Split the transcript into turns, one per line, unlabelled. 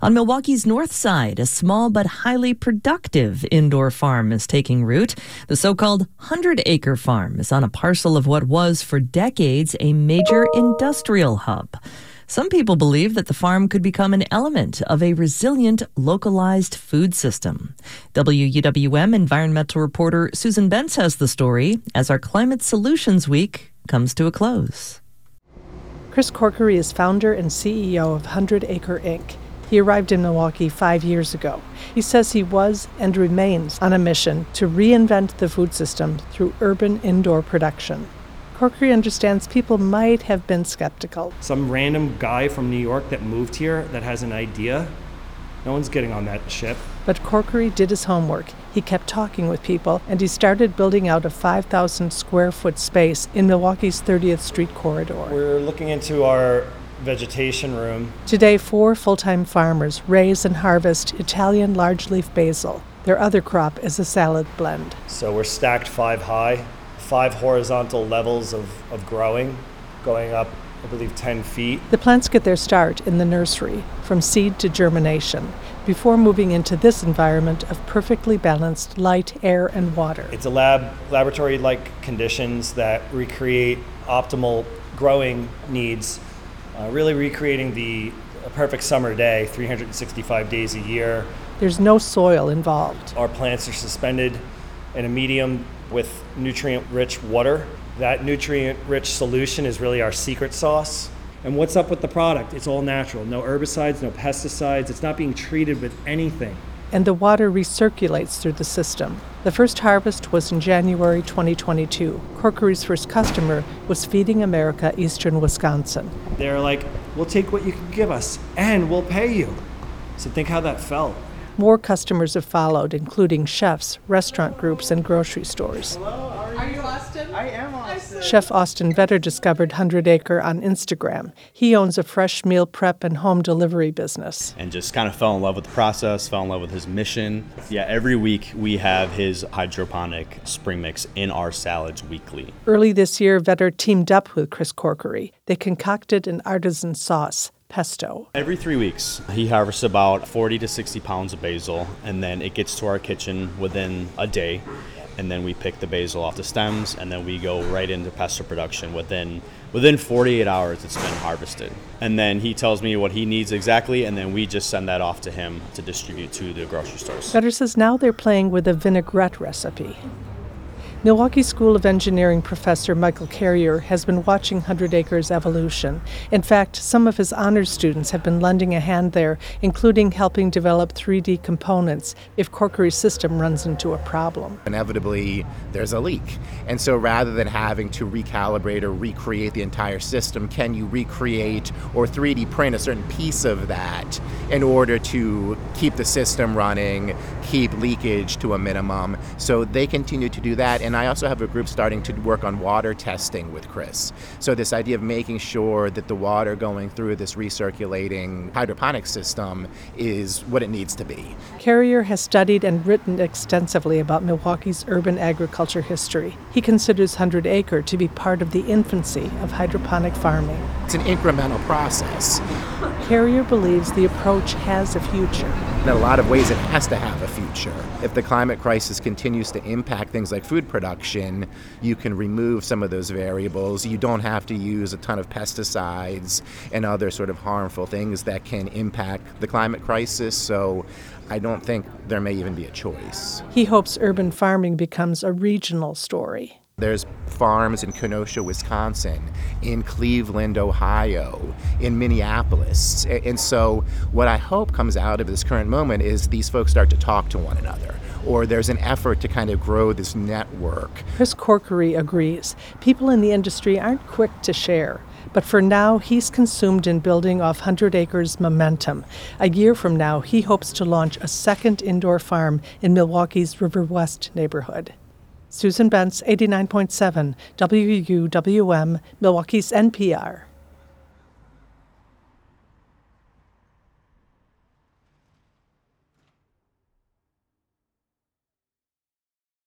On Milwaukee's north side, a small but highly productive indoor farm is taking root. The so-called 100-acre farm is on a parcel of what was for decades a major industrial hub. Some people believe that the farm could become an element of a resilient, localized food system. WUWM environmental reporter Susan Bentz has the story as our Climate Solutions Week comes to a close.
Chris Corkery is founder and CEO of 100 Acre Inc. He arrived in Milwaukee 5 years ago. He says he was and remains on a mission to reinvent the food system through urban indoor production. Corkery understands people might have been skeptical.
Some random guy from New York that moved here that has an idea, no one's getting on that ship.
But Corkery did his homework. He kept talking with people, and he started building out a 5,000 square foot space in Milwaukee's 30th Street corridor.
We're looking into our vegetation room.
Today, 4 full-time farmers raise and harvest Italian large-leaf basil. Their other crop is a salad blend.
So we're stacked 5 high, 5 horizontal levels of growing, going up, I believe, 10 feet.
The plants get their start in the nursery, from seed to germination, before moving into this environment of perfectly balanced light, air, and water.
It's a laboratory-like conditions that recreate optimal growing needs, really recreating the perfect summer day, 365 days a year.
There's no soil involved.
Our plants are suspended in a medium with nutrient-rich water. That nutrient-rich solution is really our secret sauce. And what's up with the product? It's all natural. No herbicides, no pesticides. It's not being treated with anything.
And the water recirculates through the system. The first harvest was in January 2022. Corkery's first customer was Feeding America Eastern Wisconsin.
They're like, we'll take what you can give us, and we'll pay you. So think how that felt.
More customers have followed, including chefs, restaurant groups, and grocery stores.
Hello, are you Austin? I am Austin.
Chef Austin Vetter discovered 100 Acre on Instagram. He owns a fresh meal prep and home delivery business.
And just kind of fell in love with the process, fell in love with his mission. Yeah, every week we have his hydroponic spring mix in our salads weekly.
Early this year, Vetter teamed up with Chris Corkery. They concocted an artisan sauce, pesto.
Every 3 weeks, he harvests about 40 to 60 pounds of basil, and then it gets to our kitchen within a day. And then we pick the basil off the stems, and then we go right into pesto production. Within 48 hours, it's been harvested. And then he tells me what he needs exactly, and then we just send that off to him to distribute to the grocery stores.
Vetter says now they're playing with a vinaigrette recipe. Milwaukee School of Engineering professor Michael Carrier has been watching 100 Acres' evolution. In fact, some of his honors students have been lending a hand there, including helping develop 3D components if Corkery's system runs into a problem.
Inevitably, there's a leak. And so rather than having to recalibrate or recreate the entire system, can you recreate or 3D print a certain piece of that in order to keep the system running, keep leakage to a minimum? So they continue to do that. And I also have a group starting to work on water testing with Chris. So this idea of making sure that the water going through this recirculating hydroponic system is what it needs to be.
Carrier has studied and written extensively about Milwaukee's urban agriculture history. He considers 100 Acre to be part of the infancy of hydroponic farming.
It's an incremental process.
Carrier believes the approach has a future.
In a lot of ways, it has to have a future. If the climate crisis continues to impact things like food production, you can remove some of those variables. You don't have to use a ton of pesticides and other sort of harmful things that can impact the climate crisis. So I don't think there may even be a choice.
He hopes urban farming becomes a regional story.
There's farms in Kenosha, Wisconsin, in Cleveland, Ohio, in Minneapolis. And so what I hope comes out of this current moment is these folks start to talk to one another, or there's an effort to kind of grow this network.
Chris Corkery agrees. People in the industry aren't quick to share. But for now, he's consumed in building off 100 Acres' momentum. A year from now, he hopes to launch a second indoor farm in Milwaukee's River West neighborhood. Susan Bentz, 89.7 WUWM, Milwaukee's NPR.